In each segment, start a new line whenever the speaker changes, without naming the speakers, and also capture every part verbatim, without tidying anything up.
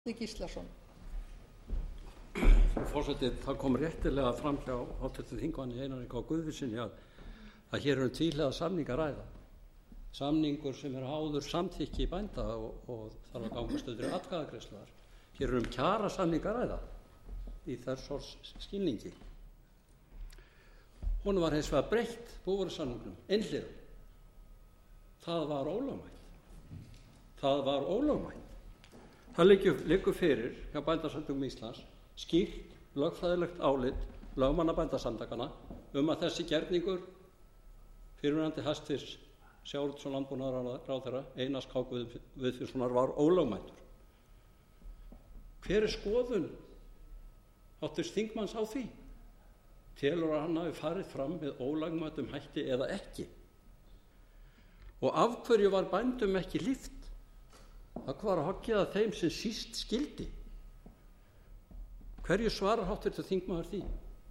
Frú forseti, það kom réttilega fram hjá háttvirtum þingmanni Einari K. Guðfinnssyni að, að hér eru tvíhliða samninga að ræða. Samningur sem er háður samþykki bænda og, og þarf að gangast undir atkvæðagreiðslu. Hér eru um kjarasamninga að ræða í þess sorts skilningi. Honum var hins vegar breytt búvörusamningnum einhliða. Það var ólögmætt. Það var ólögmætt. Það liggur fyrir hjá Bændasamtökum Íslands skýrt lögfræðilegt álit lögmanna bændasamtakanna um að þessi gerningur fyrrverandi hæstvirts sjávarútvegs- og landbúnaðarráðherra Einars K. Guðfinnssonar var ólögmætur. Hver er skoðun háttvirts þingmanns á því? Telur að hann hafi farið fram með ólögmætum hætti eða ekki? Og af hverju var bændum ekki hlíft? Það var að hoggið að þeim sem síst skildi. Hverju svarar háttvirtur þingmaður því?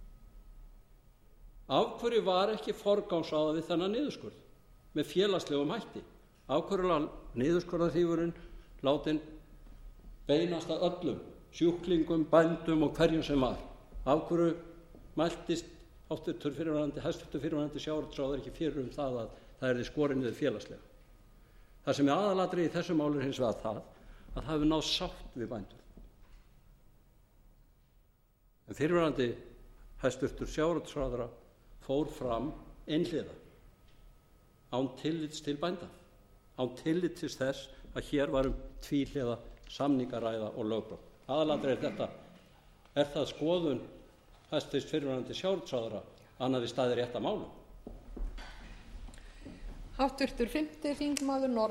Af hverju var ekki forgangsraðað við þennan niðurskurð með félagslegum hætti? Af hverju var niðurskurðarþýfurinn látinn beinast að öllum, sjúklingum, bændum og hverjum sem var? Af hverju mæltist háttvirtur fyrrverandi, hæstvirtur fyrrverandi sjávarútvegsráðherra ekki fyrir um það að það yrði skorið niður félagslega? Það sem er aðalatriði í þessu máli er hins vegar það að það hefur náð sátt við bændur. En fyrrverandi hæstvirtur sjávarútvegsráðherra fór fram einhliða án tillits til bænda, án tillits til þess að hér var um tvíhliða samningaræða og lögbrot. Aðalatriði er þetta: er það skoðun hæstvirts fyrrverandi sjávarútvegsráðherra að hann hafi staðið rétt að málum?
Háttvirtur fimmti þingmaður